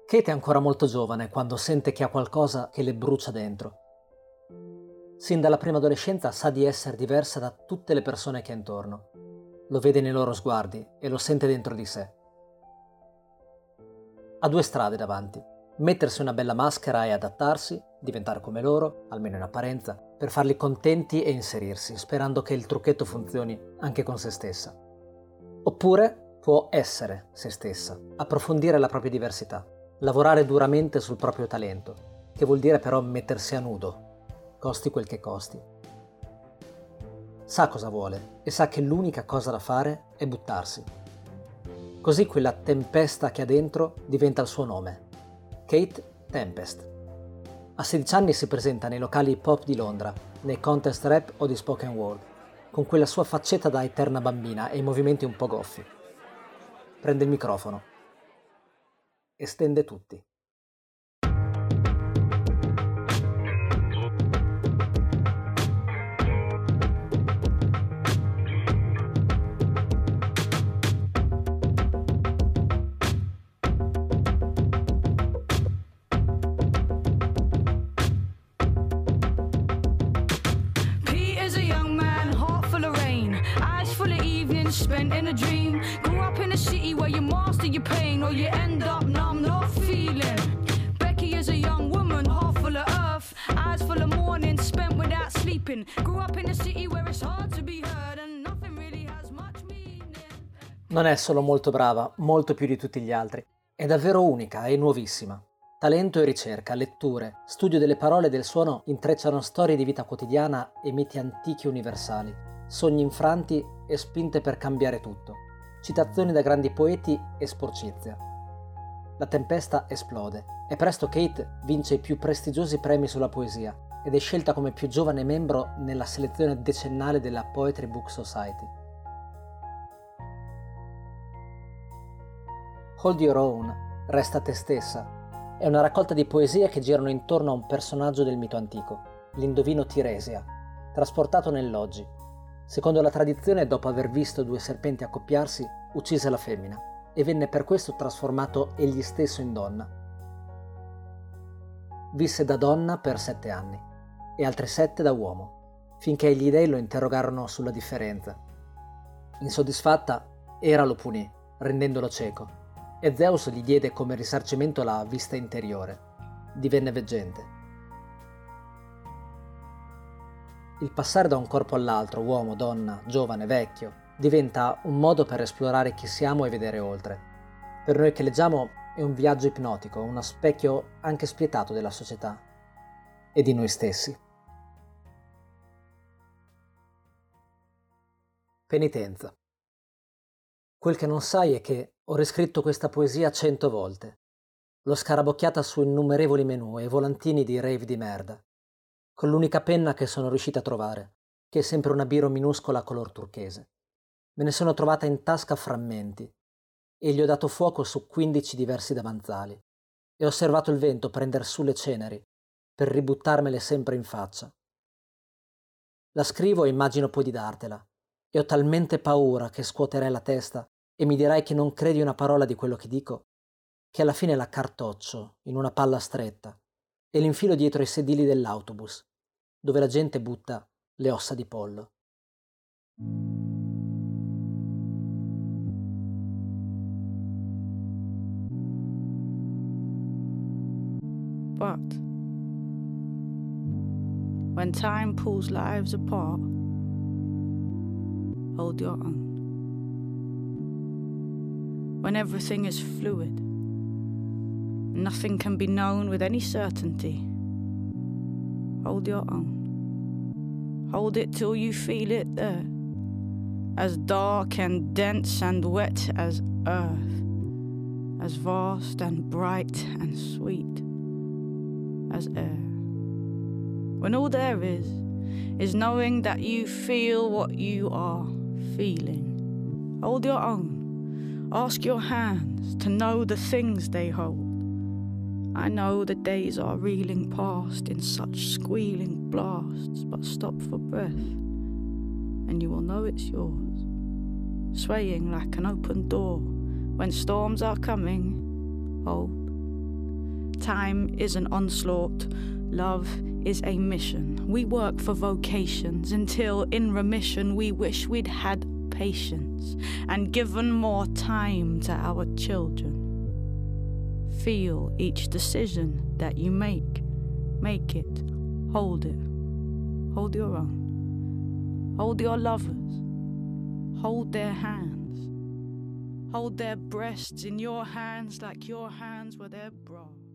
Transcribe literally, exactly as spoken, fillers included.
Kate è ancora molto giovane quando sente che ha qualcosa che le brucia dentro. Sin dalla prima adolescenza sa di essere diversa da tutte le persone che ha intorno. Lo vede nei loro sguardi e lo sente dentro di sé. Ha due strade davanti: mettersi una bella maschera e adattarsi, diventare come loro, almeno in apparenza, per farli contenti e inserirsi, sperando che il trucchetto funzioni anche con se stessa. Oppure può essere se stessa, approfondire la propria diversità, lavorare duramente sul proprio talento, che vuol dire però mettersi a nudo, costi quel che costi. Sa cosa vuole e sa che l'unica cosa da fare è buttarsi. Così quella tempesta che ha dentro diventa il suo nome, Kate Tempest. A sedici anni si presenta nei locali hip hop di Londra, nei contest rap o di spoken word, con quella sua faccetta da eterna bambina e i movimenti un po' goffi. Prende il microfono e stende tutti. Spent in a dream, grew up in a city where you master your pain or you end up numb, not feeling. Becky is a young woman, heart full of earth, eyes full of morning, spent without sleeping. Grew up in a city where it's hard to be heard and nothing really has much meaning. Non è solo molto brava, molto più di tutti gli altri. È davvero unica e nuovissima. Talento e ricerca, letture, studio delle parole e del suono intrecciano storie di vita quotidiana e miti antichi universali, sogni infranti e spinte per cambiare tutto, citazioni da grandi poeti e sporcizia. La tempesta esplode e presto Kate vince i più prestigiosi premi sulla poesia ed è scelta come più giovane membro nella selezione decennale della Poetry Book Society. Hold Your Own, Resta te stessa, è una raccolta di poesie che girano intorno a un personaggio del mito antico, l'indovino Tiresia, trasportato nell'oggi. Secondo la tradizione, dopo aver visto due serpenti accoppiarsi, uccise la femmina e venne per questo trasformato egli stesso in donna. Visse da donna per sette anni e altri sette da uomo, finché gli dei lo interrogarono sulla differenza. Insoddisfatta, Era lo punì, rendendolo cieco, e Zeus gli diede come risarcimento la vista interiore. Divenne veggente. Il passare da un corpo all'altro, uomo, donna, giovane, vecchio, diventa un modo per esplorare chi siamo e vedere oltre. Per noi che leggiamo è un viaggio ipnotico, uno specchio anche spietato della società e di noi stessi. Penitenza. Quel che non sai è che ho riscritto questa poesia cento volte. L'ho scarabocchiata su innumerevoli menù e volantini di rave di merda, con l'unica penna che sono riuscita a trovare, che è sempre una biro minuscola color turchese. Me ne sono trovata in tasca frammenti e gli ho dato fuoco su quindici diversi davanzali e ho osservato il vento prender su le ceneri per ributtarmele sempre in faccia. La scrivo e immagino poi di dartela e ho talmente paura che scuoterai la testa e mi dirai che non credi una parola di quello che dico, che alla fine la cartoccio in una palla stretta e l'infilo dietro i sedili dell'autobus, dove la gente butta le ossa di pollo. But when time pulls lives apart, hold your own. When everything is fluid, nothing can be known with any certainty, hold your own. Hold it till you feel it there, as dark and dense and wet as earth, as vast and bright and sweet as air. When all there is, is knowing that you feel what you are feeling. Hold your own. Ask your hands to know the things they hold. I know the days are reeling past in such squealing blasts, but stop for breath, and you will know it's yours, swaying like an open door. When storms are coming, hold Time is an onslaught. Love is a mission. We work for vocations until in remission we wish we'd had patience and given more time to our children. Feel each decision that you make. Make it. Hold it. Hold your own. Hold your lovers. Hold their hands. Hold their breasts in your hands like your hands were their bra.